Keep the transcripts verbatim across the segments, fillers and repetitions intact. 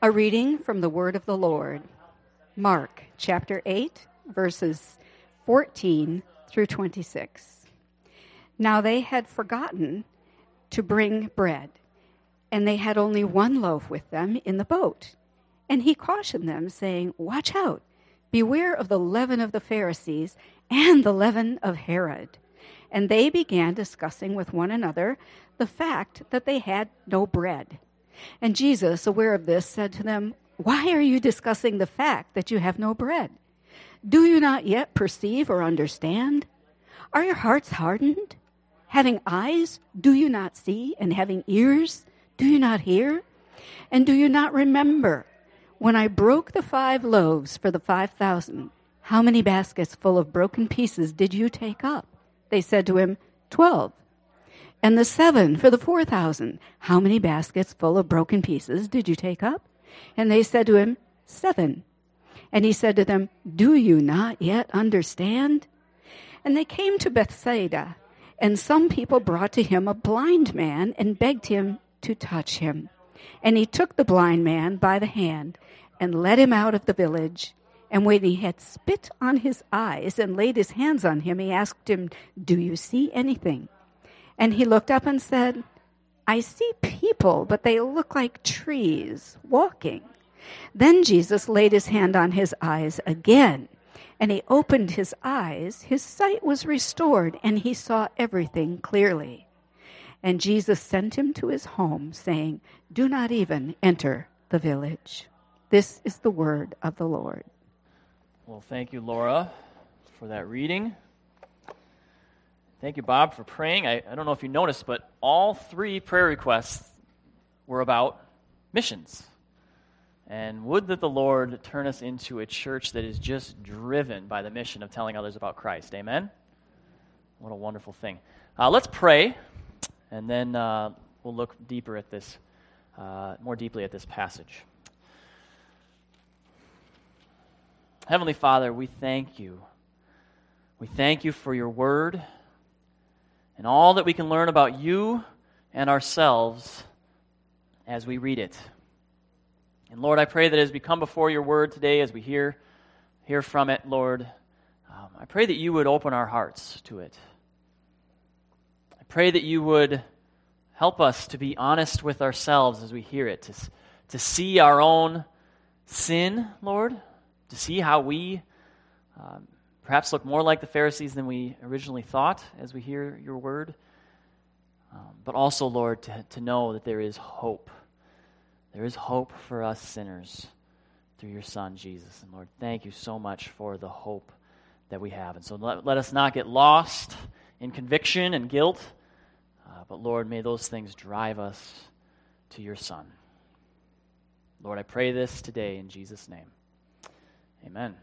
A reading from the Word of the Lord. Mark chapter eight, verses fourteen through twenty-six. Now they had forgotten to bring bread, and they had only one loaf with them in the boat. And he cautioned them, saying, "Watch out, beware of the leaven of the Pharisees and the leaven of Herod." And they began discussing with one another the fact that they had no bread. And Jesus, aware of this, said to them, "Why are you discussing the fact that you have no bread? Do you not yet perceive or understand? Are your hearts hardened? Having eyes, do you not see? And having ears, do you not hear? And do you not remember when I broke the five loaves for the five thousand? How many baskets full of broken pieces did you take up?" They said to him, "Twelve." "And the seven for the four thousand, how many baskets full of broken pieces did you take up?" And they said to him, "Seven." And he said to them, "Do you not yet understand?" And they came to Bethsaida, and some people brought to him a blind man and begged him to touch him. And he took the blind man by the hand and led him out of the village. And when he had spit on his eyes and laid his hands on him, he asked him, "Do you see anything?" And he looked up and said, "I see people, but they look like trees walking." Then Jesus laid his hand on his eyes again, and he opened his eyes. His sight was restored, and he saw everything clearly. And Jesus sent him to his home, saying, "Do not even enter the village." This is the word of the Lord. Well, thank you, Laura, for that reading. Thank you, Bob, for praying. I, I don't know if you noticed, but all three prayer requests were about missions. And would that the Lord turn us into a church that is just driven by the mission of telling others about Christ. Amen? What a wonderful thing. Uh, let's pray, and then uh, we'll look deeper at this, uh, more deeply at this passage. Heavenly Father, we thank you. We thank you for your word and all that we can learn about you and ourselves as we read it. And Lord, I pray that as we come before your word today, as we hear, hear from it, Lord, um, I pray that you would open our hearts to it. I pray that you would help us to be honest with ourselves as we hear it, to, to see our own sin, Lord, to see how we um, perhaps look more like the Pharisees than we originally thought as we hear your word. Um, but also, Lord, to, to know that there is hope. There is hope for us sinners through your Son, Jesus. And Lord, thank you so much for the hope that we have. And so let, let us not get lost in conviction and guilt, uh, but Lord, may those things drive us to your Son. Lord, I pray this today in Jesus' name. Amen.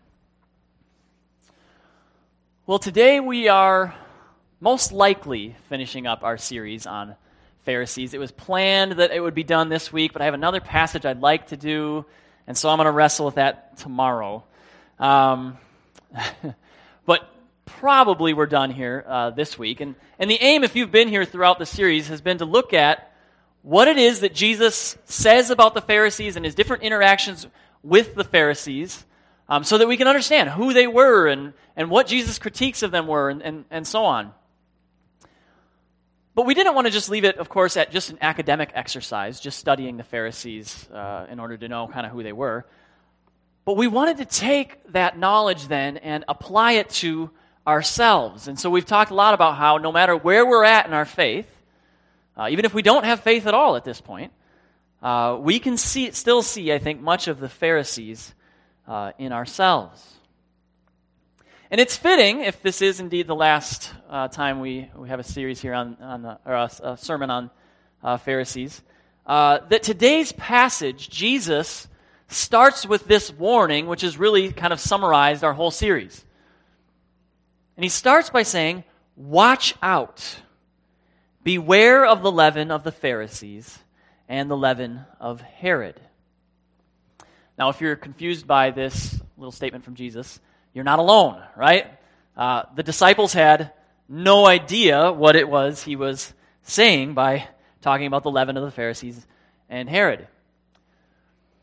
Well, today we are most likely finishing up our series on Pharisees. It was planned that it would be done this week, but I have another passage I'd like to do, and so I'm going to wrestle with that tomorrow. Um, but probably we're done here uh, this week. And, and the aim, if you've been here throughout the series, has been to look at what it is that Jesus says about the Pharisees and his different interactions with the Pharisees, um, so that we can understand who they were and, and what Jesus' critiques of them were, and, and, and so on. But we didn't want to just leave it, of course, at just an academic exercise, just studying the Pharisees uh, in order to know kind of who they were. But we wanted to take that knowledge then and apply it to ourselves. And so we've talked a lot about how no matter where we're at in our faith, uh, even if we don't have faith at all at this point, uh, we can see still see, I think, much of the Pharisees uh, in ourselves. And it's fitting, if this is indeed the last uh, time we, we have a series here on, on the, or a, a sermon on uh, Pharisees, uh, that today's passage, Jesus starts with this warning, which has really kind of summarized our whole series. And he starts by saying, "Watch out. Beware of the leaven of the Pharisees and the leaven of Herod." Now, if you're confused by this little statement from Jesus, you're not alone, right? Uh, the disciples had no idea what it was he was saying by talking about the leaven of the Pharisees and Herod.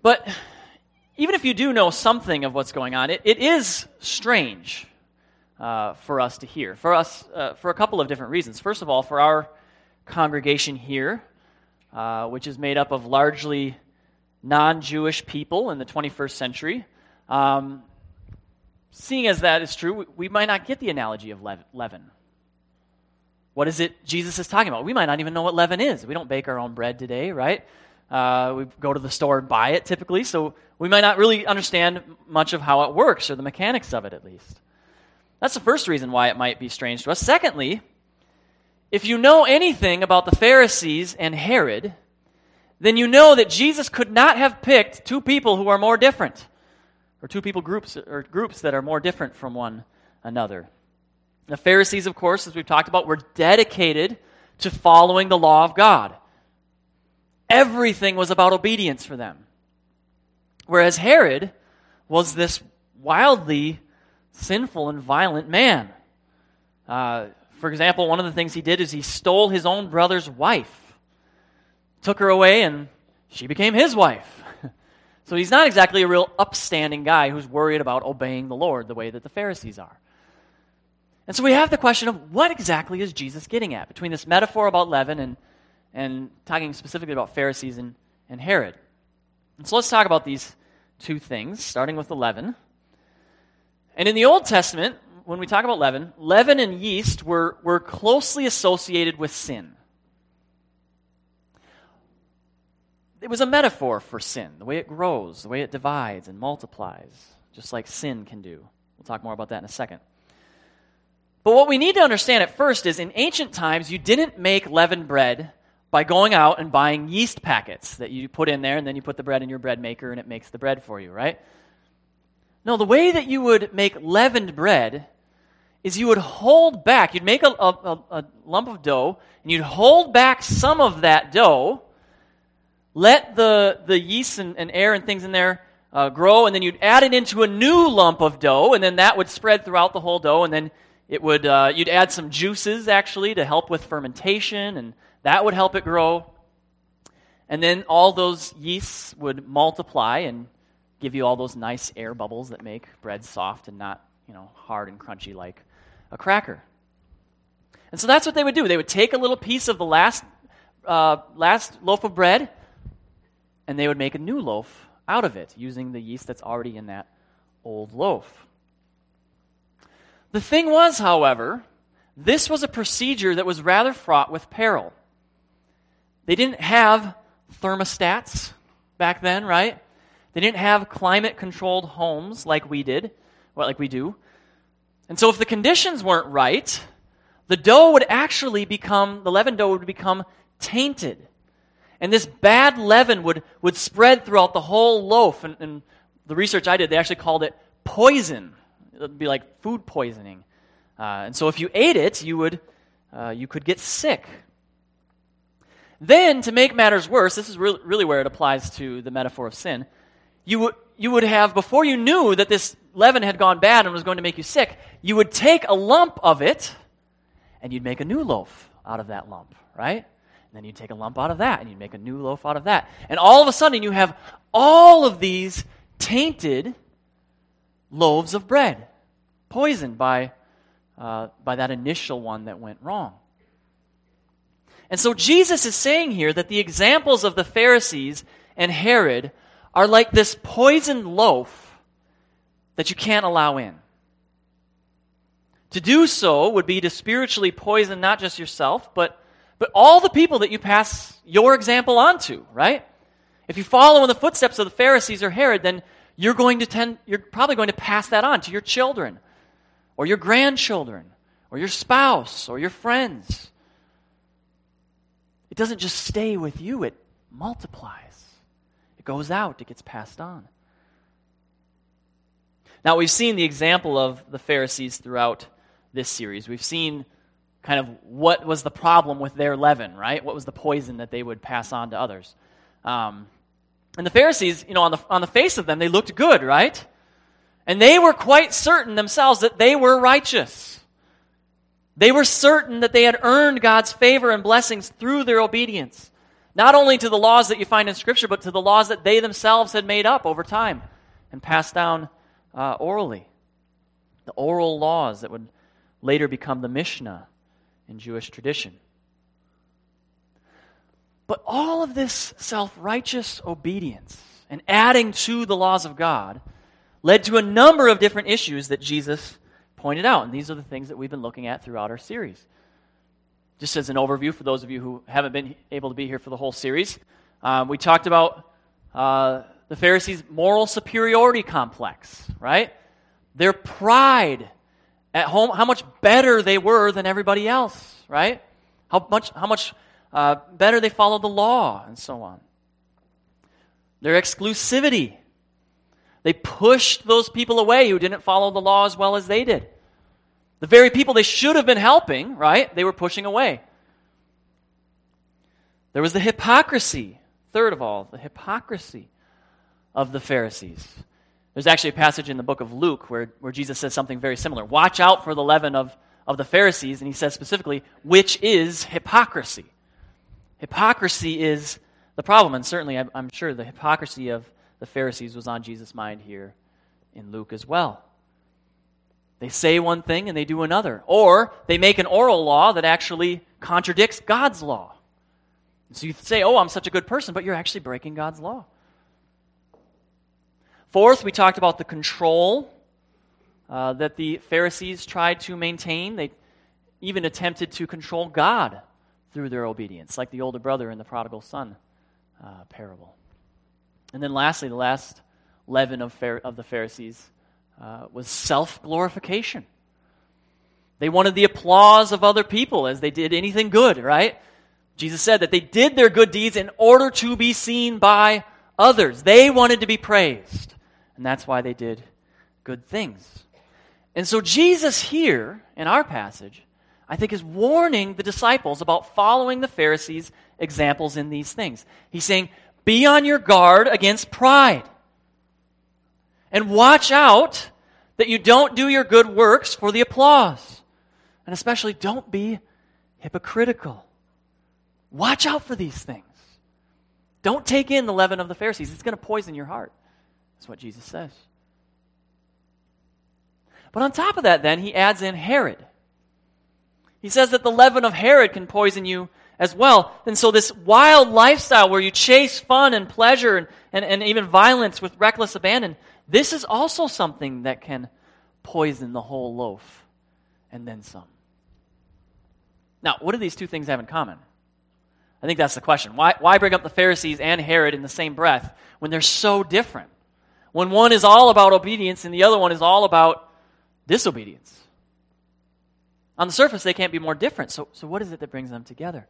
But even if you do know something of what's going on, it, it is strange uh, for us to hear, for us, uh, for a couple of different reasons. First of all, for our congregation here, uh, which is made up of largely non-Jewish people in the twenty-first century, um, seeing as that is true, we, we might not get the analogy of leaven. What is it Jesus is talking about? We might not even know what leaven is. We don't bake our own bread today, right? Uh, we go to the store and buy it typically, so we might not really understand much of how it works or the mechanics of it at least. That's the first reason why it might be strange to us. Secondly, if you know anything about the Pharisees and Herod, then you know that Jesus could not have picked two people who are more different, or two people groups or groups that are more different from one another. The Pharisees, of course, as we've talked about, were dedicated to following the law of God. Everything was about obedience for them. Whereas Herod was this wildly sinful and violent man. Uh, for example, one of the things he did is he stole his own brother's wife, took her away, and she became his wife. So he's not exactly a real upstanding guy who's worried about obeying the Lord the way that the Pharisees are. And so we have the question of what exactly is Jesus getting at between this metaphor about leaven and, and talking specifically about Pharisees and, and Herod. And so let's talk about these two things, starting with the leaven. And in the Old Testament, when we talk about leaven, leaven and yeast were, were closely associated with sin. It was a metaphor for sin, the way it grows, the way it divides and multiplies, just like sin can do. We'll talk more about that in a second. But what we need to understand at first is in ancient times, you didn't make leavened bread by going out and buying yeast packets that you put in there, and then you put the bread in your bread maker, and it makes the bread for you, right? No, the way that you would make leavened bread is you would hold back. You'd make a, a, a lump of dough, and you'd hold back some of that dough, let the, the yeast and, and air and things in there uh, grow, and then you'd add it into a new lump of dough, and then that would spread throughout the whole dough, and then It would uh, you'd add some juices, actually, to help with fermentation, and that would help it grow. And then all those yeasts would multiply and give you all those nice air bubbles that make bread soft and not, you know, hard and crunchy like a cracker. And so that's what they would do. They would take a little piece of the last uh, last loaf of bread, and they would make a new loaf out of it using the yeast that's already in that old loaf. The thing was, however, this was a procedure that was rather fraught with peril. They didn't have thermostats back then, right? They didn't have climate-controlled homes like we did, well, like we do. And so if the conditions weren't right, the dough would actually become, the leavened dough would become tainted. And this bad leaven would, would spread throughout the whole loaf. And, and the research I did, they actually called it poison. It would be like food poisoning. Uh, and so if you ate it, you would uh, you could get sick. Then, to make matters worse, this is really, really where it applies to the metaphor of sin, you would, you would have, before you knew that this leaven had gone bad and was going to make you sick, you would take a lump of it, and you'd make a new loaf out of that lump, right? And then you'd take a lump out of that, and you'd make a new loaf out of that. And all of a sudden, you have all of these tainted loaves of bread, poisoned by, uh, by that initial one that went wrong. And so Jesus is saying here that the examples of the Pharisees and Herod are like this poisoned loaf that you can't allow in. To do so would be to spiritually poison not just yourself, but, but all the people that you pass your example on to, right? If you follow in the footsteps of the Pharisees or Herod, then You're going to tend, you're probably going to pass that on to your children, or your grandchildren, or your spouse, or your friends. It doesn't just stay with you, it multiplies. It goes out, it gets passed on. Now, we've seen the example of the Pharisees throughout this series. We've seen kind of what was the problem with their leaven, right? What was the poison that they would pass on to others. Um, And the Pharisees, you know, on the on the face of them, they looked good, right? And they were quite certain themselves that they were righteous. They were certain that they had earned God's favor and blessings through their obedience. Not only to the laws that you find in Scripture, but to the laws that they themselves had made up over time and passed down uh, orally. The oral laws that would later become the Mishnah in Jewish tradition. But all of this self-righteous obedience and adding to the laws of God led to a number of different issues that Jesus pointed out. And these are the things that we've been looking at throughout our series. Just as an overview for those of you who haven't been able to be here for the whole series, um, we talked about uh, the Pharisees' moral superiority complex, right? Their pride at home, how much better they were than everybody else, right? How much, how much uh, better they followed the law, and so on. Their exclusivity. They pushed those people away who didn't follow the law as well as they did. The very people they should have been helping, right, they were pushing away. There was the hypocrisy. Third of all, the hypocrisy of the Pharisees. There's actually a passage in the book of Luke where, where Jesus says something very similar. Watch out for the leaven of, of the Pharisees, and he says specifically, which is hypocrisy. Hypocrisy is the problem, and certainly I'm, I'm sure the hypocrisy of the Pharisees was on Jesus' mind here in Luke as well. They say one thing and they do another. Or they make an oral law that actually contradicts God's law. So you say, oh, I'm such a good person, but you're actually breaking God's law. Fourth, we talked about the control uh, that the Pharisees tried to maintain. They even attempted to control God through their obedience, like the older brother in the prodigal son uh, parable. And then lastly, the last leaven of, Phar- of the Pharisees uh, was self-glorification. They wanted the applause of other people as they did anything good, right? Jesus said that they did their good deeds in order to be seen by others. They wanted to be praised. And that's why they did good things. And so Jesus here, in our passage, I think is warning the disciples about following the Pharisees' examples in these things. He's saying, be on your guard against pride. And watch out that you don't do your good works for the applause. And especially don't be hypocritical. Watch out for these things. Don't take in the leaven of the Pharisees. It's going to poison your heart. That's what Jesus says. But on top of that, then, he adds in Herod. He says that the leaven of Herod can poison you as well. And so this wild lifestyle where you chase fun and pleasure and, and, and even violence with reckless abandon, this is also something that can poison the whole loaf and then some. Now, what do these two things have in common? I think that's the question. Why, why bring up the Pharisees and Herod in the same breath when they're so different? When one is all about obedience and the other one is all about disobedience. On the surface, they can't be more different. So, so what is it that brings them together?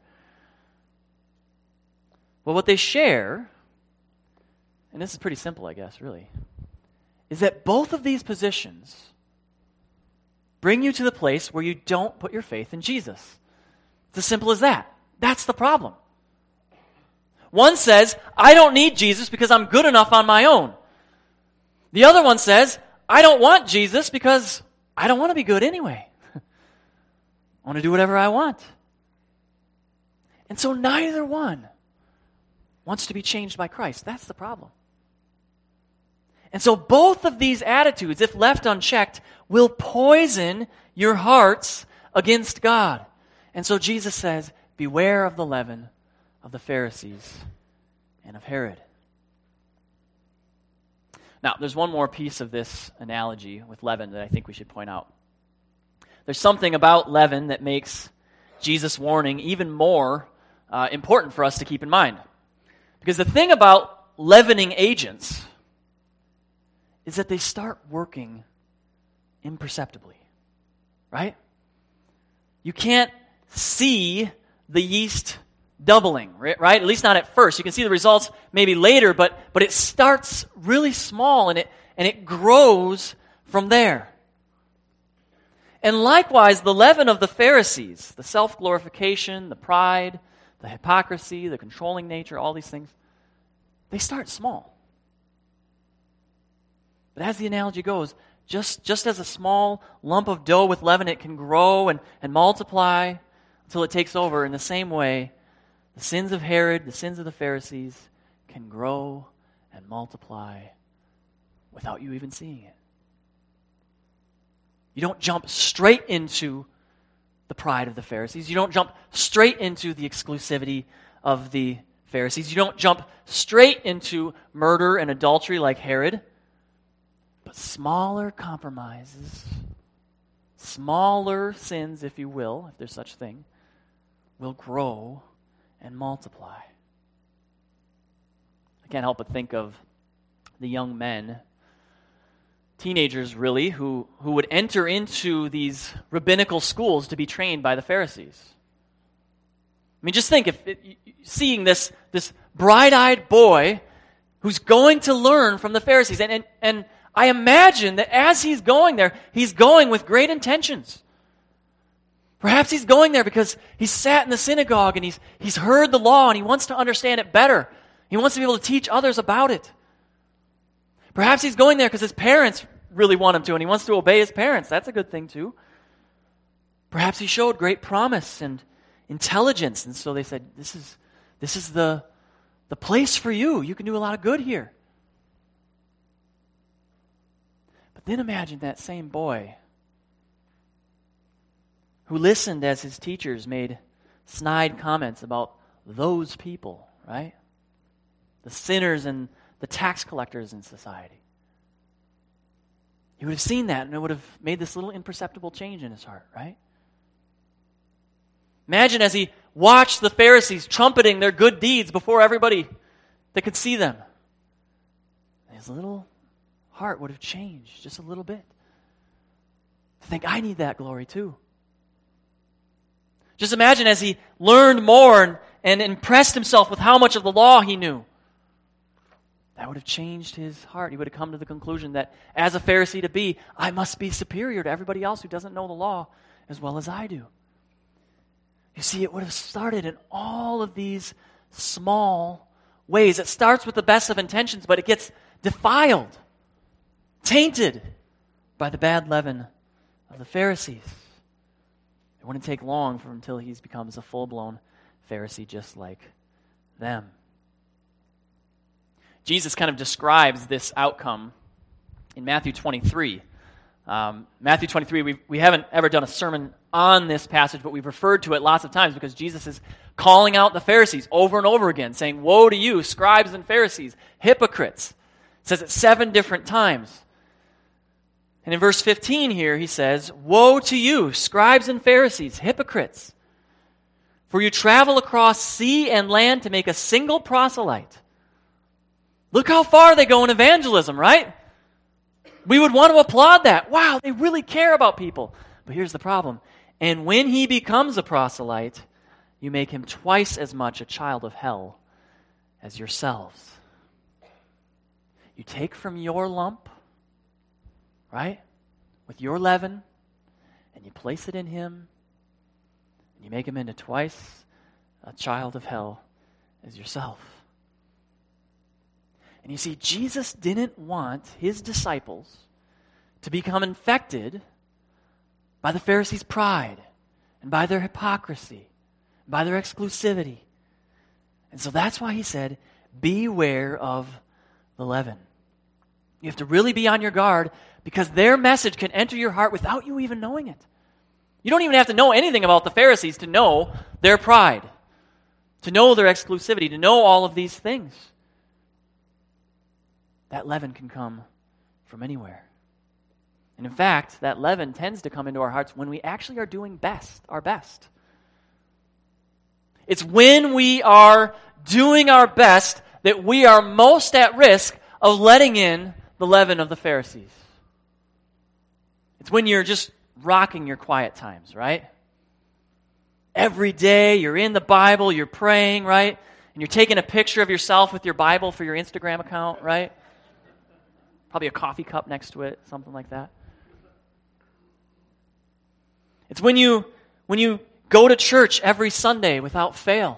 Well, what they share, and this is pretty simple, I guess, really, is that both of these positions bring you to the place where you don't put your faith in Jesus. It's as simple as that. That's the problem. One says, I don't need Jesus because I'm good enough on my own. The other one says, I don't want Jesus because I don't want to be good anyway. I want to do whatever I want. And so neither one wants to be changed by Christ. That's the problem. And so both of these attitudes, if left unchecked, will poison your hearts against God. And so Jesus says, beware of the leaven of the Pharisees and of Herod. Now, there's one more piece of this analogy with leaven that I think we should point out. There's something about leaven that makes Jesus' warning even more uh, important for us to keep in mind. Because the thing about leavening agents is that they start working imperceptibly, right? You can't see the yeast doubling, right? At least not at first. You can see the results maybe later, but but it starts really small and it and it grows from there. And likewise, the leaven of the Pharisees, the self-glorification, the pride, the hypocrisy, the controlling nature, all these things, they start small. But as the analogy goes, just, just as a small lump of dough with leaven, it can grow and, and multiply until it takes over. In the same way, The sins of Herod, the sins of the Pharisees can grow and multiply without you even seeing it. You don't jump straight into the pride of the Pharisees. You don't jump straight into the exclusivity of the Pharisees. You don't jump straight into murder and adultery like Herod. But smaller compromises, smaller sins, if you will, if there's such a thing, will grow and multiply. I can't help but think of the young men, teenagers really, who, who would enter into these rabbinical schools to be trained by the Pharisees. I mean, just think, if it, seeing this, this bright-eyed boy who's going to learn from the Pharisees, and, and, and I imagine that as he's going there, he's going with great intentions. Perhaps he's going there because he's sat in the synagogue and he's, he's heard the law and he wants to understand it better. He wants to be able to teach others about it. Perhaps he's going there because his parents really want him to and he wants to obey his parents. That's a good thing too. Perhaps he showed great promise and intelligence, and so they said, this is, this is the, the place for you. You can do a lot of good here. But then imagine that same boy who listened as his teachers made snide comments about those people, right? The sinners and the tax collectors in society. He would have seen that and it would have made this little imperceptible change in his heart, right? Imagine as he watched the Pharisees trumpeting their good deeds before everybody that could see them. His little heart would have changed just a little bit. To think, I need that glory too. Just imagine as he learned more and, and impressed himself with how much of the law he knew. That would have changed his heart. He would have come to the conclusion that as a Pharisee to be, I must be superior to everybody else who doesn't know the law as well as I do. You see, it would have started in all of these small ways. It starts with the best of intentions, but it gets defiled, tainted by the bad leaven of the Pharisees. It wouldn't take long for until he becomes a full-blown Pharisee just like them. Jesus kind of describes this outcome in Matthew twenty-three. Um, Matthew twenty-three, we we haven't ever done a sermon on this passage, but we've referred to it lots of times because Jesus is calling out the Pharisees over and over again, saying, woe to you, scribes and Pharisees, hypocrites. It says it seven different times. And in verse fifteen here, he says, woe to you, scribes and Pharisees, hypocrites, for you travel across sea and land to make a single proselyte. Look how far they go in evangelism, right? We would want to applaud that. Wow, they really care about people. But here's the problem. And when he becomes a proselyte, you make him twice as much a child of hell as yourselves. You take from your lump, right, with your leaven, and you place it in him, and you make him into twice a child of hell as yourself. And you see, Jesus didn't want his disciples to become infected by the Pharisees' pride and by their hypocrisy, and by their exclusivity. And so that's why he said, beware of the leaven. You have to really be on your guard because their message can enter your heart without you even knowing it. You don't even have to know anything about the Pharisees to know their pride, to know their exclusivity, to know all of these things. That leaven can come from anywhere. And in fact, that leaven tends to come into our hearts when we actually are doing best, our best. It's when we are doing our best that we are most at risk of letting in the leaven of the Pharisees. It's when you're just rocking your quiet times, right? Every day you're in the Bible, you're praying, right? And you're taking a picture of yourself with your Bible for your Instagram account, right? Probably a coffee cup next to it, something like that. It's when you when you go to church every Sunday without fail.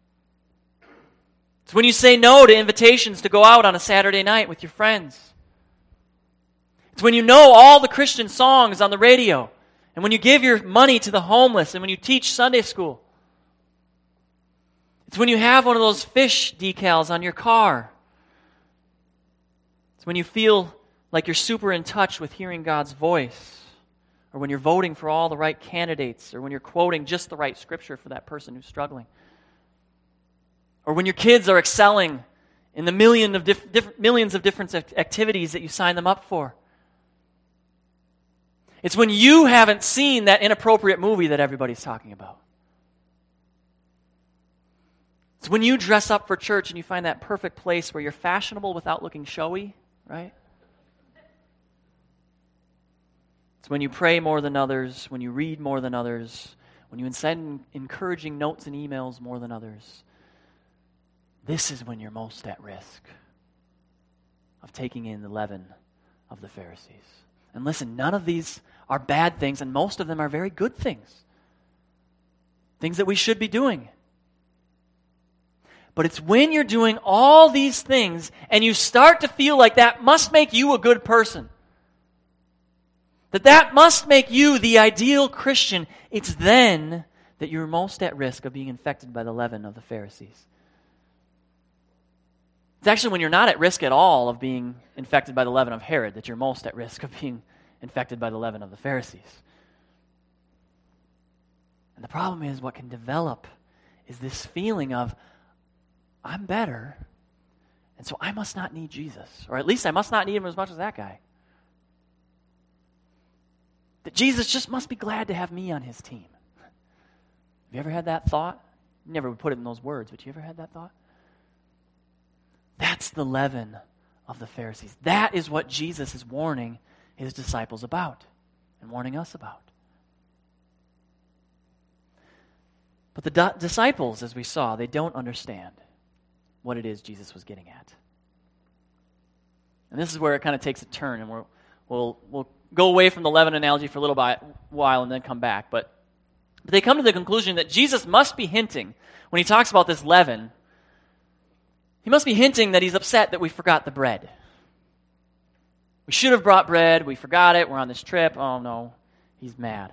It's when you say no to invitations to go out on a Saturday night with your friends. It's when you know all the Christian songs on the radio, and when you give your money to the homeless, and when you teach Sunday school. It's when you have one of those fish decals on your car. It's when you feel like you're super in touch with hearing God's voice, or when you're voting for all the right candidates, or when you're quoting just the right scripture for that person who's struggling. Or when your kids are excelling in the million of diff- diff- millions of different activities that you sign them up for. It's when you haven't seen that inappropriate movie that everybody's talking about. It's when you dress up for church and you find that perfect place where you're fashionable without looking showy, right? It's when you pray more than others, when you read more than others, when you send encouraging notes and emails more than others. This is when you're most at risk of taking in the leaven of the Pharisees. And listen, none of these are bad things, and most of them are very good things. Things that we should be doing. But it's when you're doing all these things and you start to feel like that must make you a good person, that that must make you the ideal Christian, it's then that you're most at risk of being infected by the leaven of the Pharisees. It's actually when you're not at risk at all of being infected by the leaven of Herod that you're most at risk of being infected by the leaven of the Pharisees. And the problem is what can develop is this feeling of, I'm better, and so I must not need Jesus. Or at least I must not need him as much as that guy. That Jesus just must be glad to have me on his team. Have you ever had that thought? You never would put it in those words, but you ever had that thought? That's the leaven of the Pharisees. That is what Jesus is warning his disciples about and warning us about. But the di- disciples, as we saw, they don't understand what it is Jesus was getting at. And this is where it kind of takes a turn, and we're, we'll we'll go away from the leaven analogy for a little bi- while and then come back. But, but they come to the conclusion that Jesus must be hinting, when he talks about this leaven, he must be hinting that he's upset that we forgot the bread. We should have brought bread, we forgot it, we're on this trip, oh no, he's mad.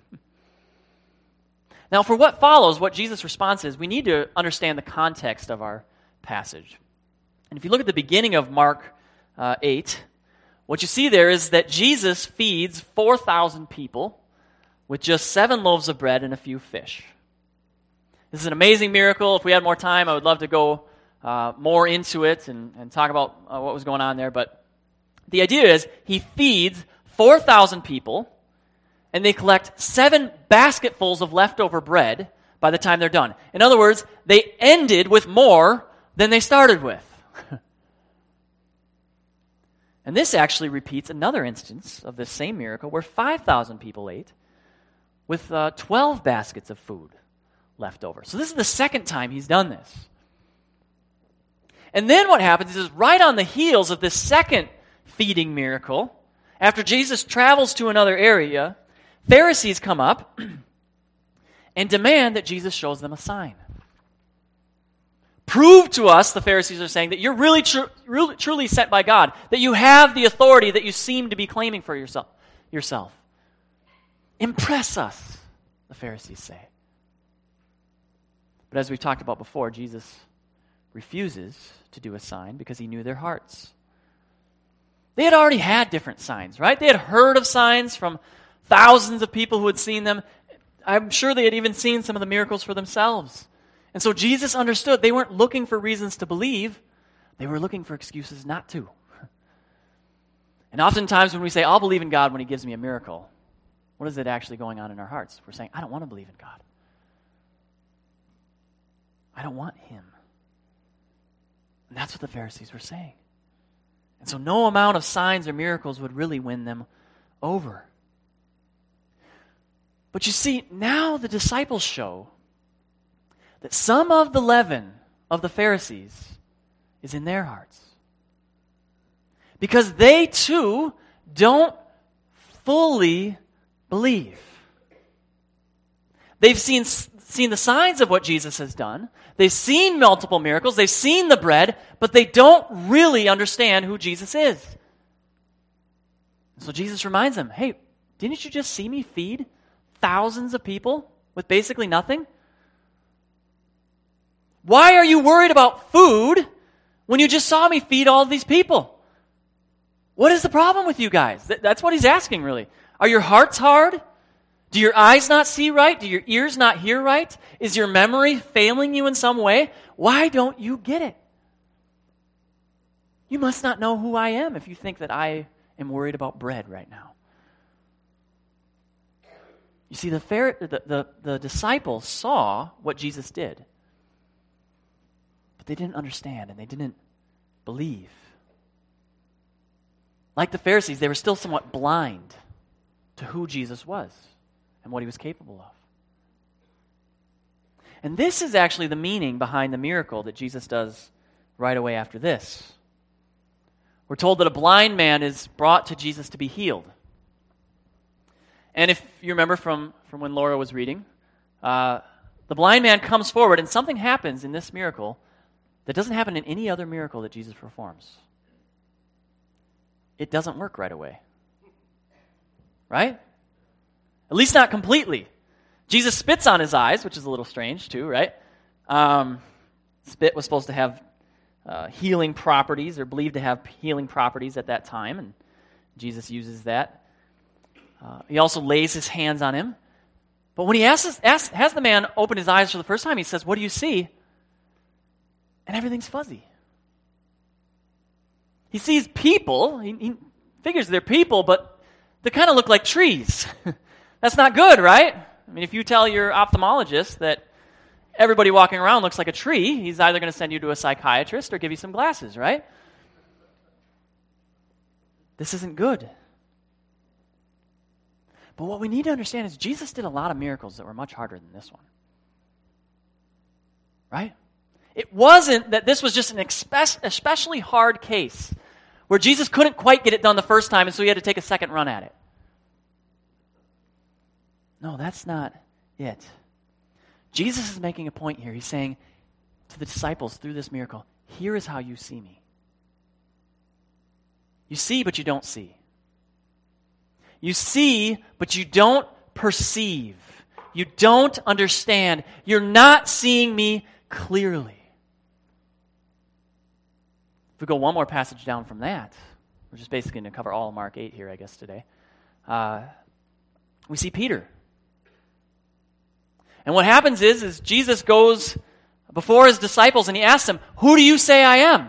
Now, for what follows, what Jesus' response is, we need to understand the context of our passage. And if you look at the beginning of Mark uh, eight, what you see there is that Jesus feeds four thousand people with just seven loaves of bread and a few fish. This is an amazing miracle. If we had more time, I would love to go uh, more into it and, and talk about uh, what was going on there. But the idea is he feeds four thousand people, and they collect seven basketfuls of leftover bread by the time they're done. In other words, they ended with more than they started with. And this actually repeats another instance of this same miracle where five thousand people ate with uh, twelve baskets of food left over. So this is the second time he's done this. And then what happens is right on the heels of this second feeding miracle, after Jesus travels to another area, Pharisees come up and demand that Jesus shows them a sign. Prove to us, the Pharisees are saying, that you're really, tr- really truly sent by God, that you have the authority that you seem to be claiming for yourself. yourself. Impress us, the Pharisees say. But as we've talked about before, Jesus refuses to do a sign because he knew their hearts. They had already had different signs, right? They had heard of signs from thousands of people who had seen them. I'm sure they had even seen some of the miracles for themselves. And so Jesus understood they weren't looking for reasons to believe. They were looking for excuses not to. And oftentimes when we say, I'll believe in God when he gives me a miracle, what is it actually going on in our hearts? We're saying, I don't want to believe in God. I don't want him. And that's what the Pharisees were saying. And so no amount of signs or miracles would really win them over. But you see, now the disciples show that some of the leaven of the Pharisees is in their hearts. Because they too don't fully believe. They've seen, seen the signs of what Jesus has done. They've seen multiple miracles. They've seen the bread, but they don't really understand who Jesus is. So Jesus reminds them, hey, didn't you just see me feed thousands of people with basically nothing? Why are you worried about food when you just saw me feed all of these people? What is the problem with you guys? That's what he's asking, really. Are your hearts hard? Do your eyes not see right? Do your ears not hear right? Is your memory failing you in some way? Why don't you get it? You must not know who I am if you think that I am worried about bread right now. You see, the, the, the, the disciples saw what Jesus did, but they didn't understand and they didn't believe. Like the Pharisees, they were still somewhat blind to who Jesus was and what he was capable of. And this is actually the meaning behind the miracle that Jesus does right away after this. We're told that a blind man is brought to Jesus to be healed. And if you remember from, from when Laura was reading, uh, the blind man comes forward and something happens in this miracle that doesn't happen in any other miracle that Jesus performs. It doesn't work right away. Right? At least not completely. Jesus spits on his eyes, which is a little strange too, right? Um, spit was supposed to have uh, healing properties, or believed to have healing properties at that time, and Jesus uses that. Uh, he also lays his hands on him. But when he asks, asks, has the man open his eyes for the first time, he says, "What do you see?" And everything's fuzzy. He sees people. He, he figures they're people, but they kind of look like trees. That's not good, right? I mean, if you tell your ophthalmologist that everybody walking around looks like a tree, he's either going to send you to a psychiatrist or give you some glasses, right? This isn't good. But what we need to understand is Jesus did a lot of miracles that were much harder than this one. Right? It wasn't that this was just an especially hard case where Jesus couldn't quite get it done the first time and so he had to take a second run at it. No, that's not it. Jesus is making a point here. He's saying to the disciples through this miracle, here is how you see me. You see, but you don't see. You see, but you don't perceive. You don't understand. You're not seeing me clearly. If we go one more passage down from that, we're just basically going to cover all of Mark eight here, I guess, today. Uh, we see Peter. And what happens is, is Jesus goes before his disciples and he asks them, "Who do you say I am?"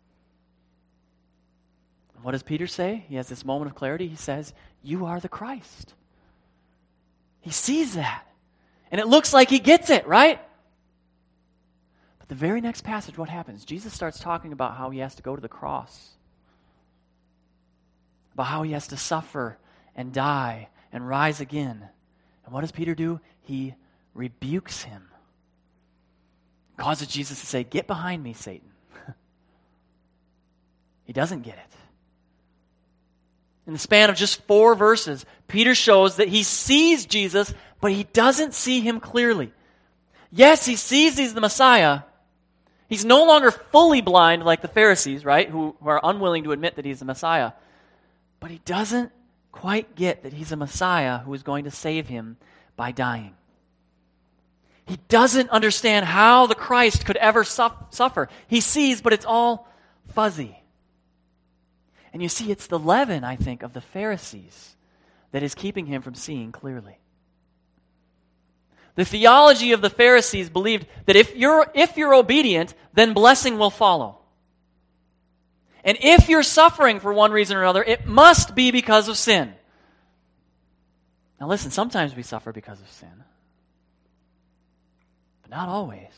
And what does Peter say? He has this moment of clarity. He says, "You are the Christ." He sees that. And it looks like he gets it, right? But the very next passage, what happens? Jesus starts talking about how he has to go to the cross. About how he has to suffer and die and rise again. And what does Peter do? He rebukes him. Causes Jesus to say, "Get behind me, Satan." He doesn't get it. In the span of just four verses, Peter shows that he sees Jesus, but he doesn't see him clearly. Yes, he sees he's the Messiah. He's no longer fully blind like the Pharisees, right, who, who are unwilling to admit that he's the Messiah. But he doesn't quite get that he's a Messiah who is going to save him by dying. He doesn't understand how the Christ could ever suffer. He sees, but it's all fuzzy. And you see, it's the leaven, I think, of the Pharisees that is keeping him from seeing clearly. The theology of the Pharisees believed that if you're, if you're obedient, then blessing will follow. And if you're suffering for one reason or another, it must be because of sin. Now listen, sometimes we suffer because of sin. But not always.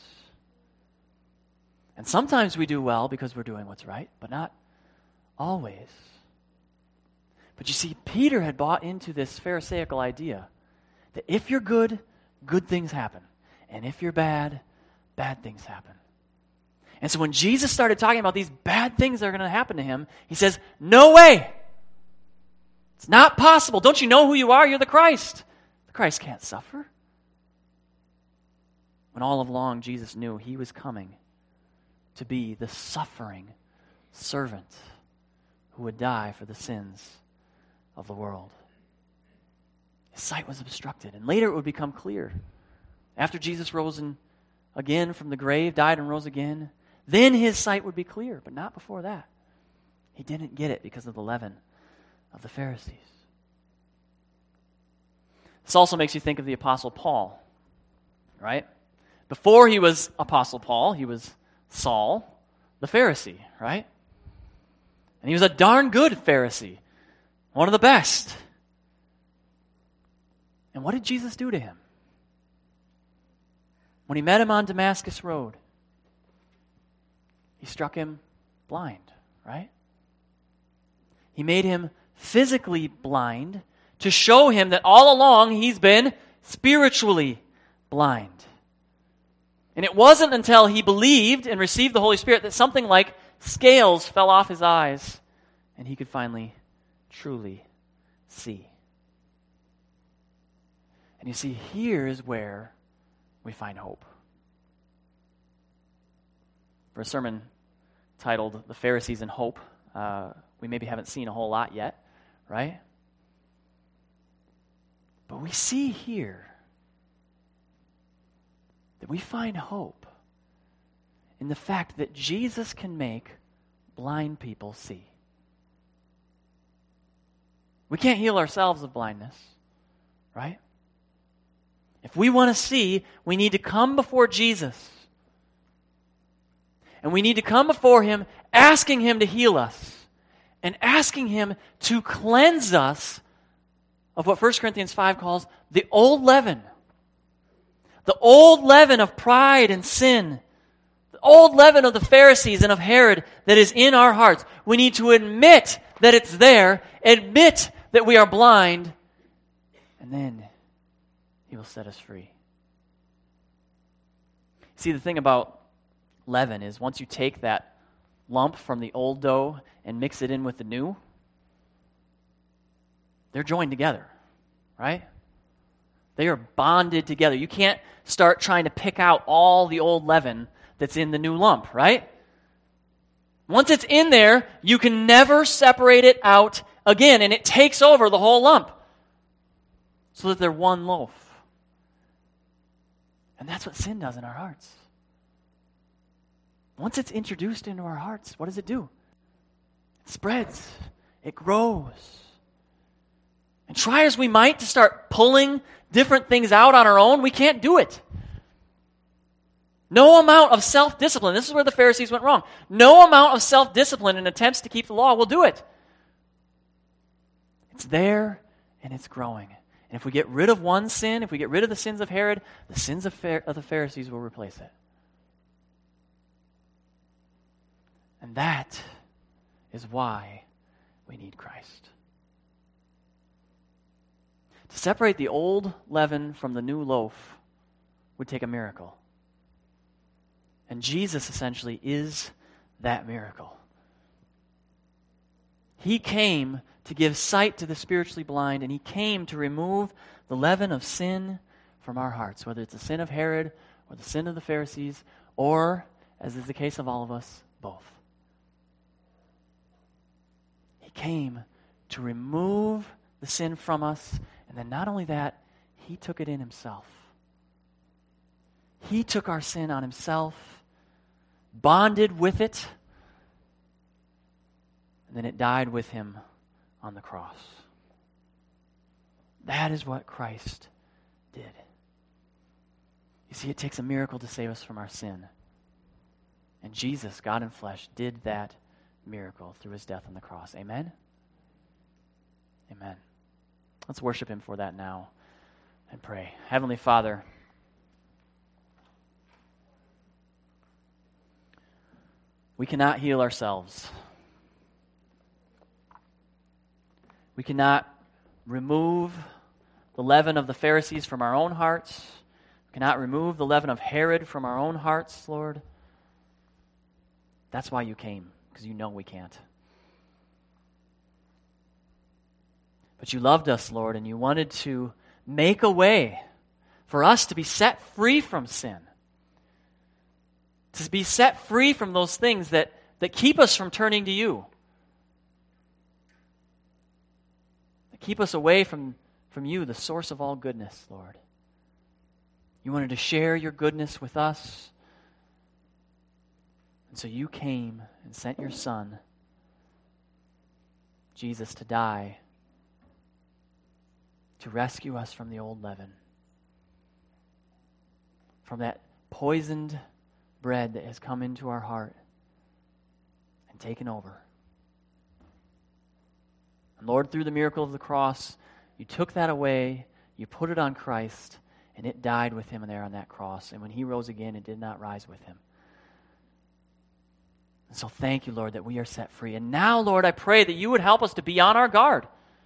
And sometimes we do well because we're doing what's right, but not always. But you see, Peter had bought into this Pharisaical idea that if you're good, good things happen. And if you're bad, bad things happen. And so when Jesus started talking about these bad things that are going to happen to him, he says, "No way! It's not possible. Don't you know who you are? You're the Christ. The Christ can't suffer." When all along Jesus knew he was coming to be the suffering servant who would die for the sins of the world. His sight was obstructed, and later it would become clear. After Jesus rose in again from the grave, died and rose again, then his sight would be clear, but not before that. He didn't get it because of the leaven of the Pharisees. This also makes you think of the Apostle Paul, right? Before he was Apostle Paul, he was Saul, the Pharisee, right? And he was a darn good Pharisee, one of the best. And what did Jesus do to him? When he met him on Damascus Road, he struck him blind, right? He made him physically blind to show him that all along he's been spiritually blind. And it wasn't until he believed and received the Holy Spirit that something like scales fell off his eyes and he could finally truly see. And you see, here's where we find hope. For a sermon titled The Pharisees and Hope, uh, we maybe haven't seen a whole lot yet, right? But we see here that we find hope in the fact that Jesus can make blind people see. We can't heal ourselves of blindness, right? If we want to see, we need to come before Jesus. And we need to come before him asking him to heal us and asking him to cleanse us of what First Corinthians five calls the old leaven. The old leaven of pride and sin. The old leaven of the Pharisees and of Herod that is in our hearts. We need to admit that it's there, admit that we are blind, and then he will set us free. See, the thing about leaven is once you take that lump from the old dough and mix it in with the new, they're joined together, right? They are bonded together. You can't start trying to pick out all the old leaven that's in the new lump, right? Once it's in there, you can never separate it out again, and it takes over the whole lump so that they're one loaf. And that's what sin does in our hearts. Once it's introduced into our hearts, what does it do? It spreads. It grows. And try as we might to start pulling different things out on our own, we can't do it. No amount of self-discipline, this is where the Pharisees went wrong. No amount of self-discipline in attempts to keep the law will do it. It's there and it's growing. And if we get rid of one sin, if we get rid of the sins of Herod, the sins of, Phar- of the Pharisees will replace it. And that is why we need Christ. To separate the old leaven from the new loaf would take a miracle. And Jesus essentially is that miracle. He came to give sight to the spiritually blind, and he came to remove the leaven of sin from our hearts, whether it's the sin of Herod or the sin of the Pharisees, or, as is the case of all of us, both. He came to remove the sin from us, and then not only that, he took it in himself. He took our sin on himself, bonded with it, and then it died with him on the cross. That is what Christ did. You see, it takes a miracle to save us from our sin. And Jesus, God in flesh, did that miracle through his death on the cross. Amen? Amen. Let's worship him for that now and pray. Heavenly Father, we cannot heal ourselves. We cannot remove the leaven of the Pharisees from our own hearts. We cannot remove the leaven of Herod from our own hearts, Lord. That's why you came, because you know we can't. But you loved us, Lord, and you wanted to make a way for us to be set free from sin. To be set free from those things that, that keep us from turning to you. That keep us away from, from you, the source of all goodness, Lord. You wanted to share your goodness with us. And so you came and sent your Son, Jesus, to die, to rescue us from the old leaven, from that poisoned bread that has come into our heart and taken over. And Lord, through the miracle of the cross, you took that away, you put it on Christ, and it died with him there on that cross. And when he rose again, it did not rise with him. And so thank you, Lord, that we are set free. And now, Lord, I pray that you would help us to be on our guard,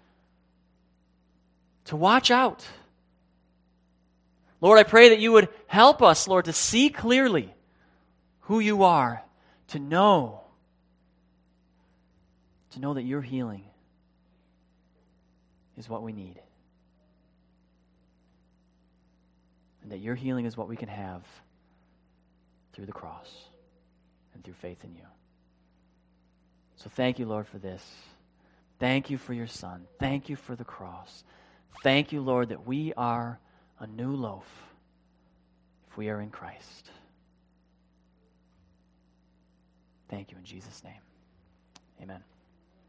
to watch out. Lord, I pray that you would help us, Lord, to see clearly who you are, to know, to know that your healing is what we need. And that your healing is what we can have through the cross and through faith in you. So thank you, Lord, for this. Thank you for your Son. Thank you for the cross. Thank you, Lord, that we are a new loaf if we are in Christ. Thank you in Jesus' name. Amen.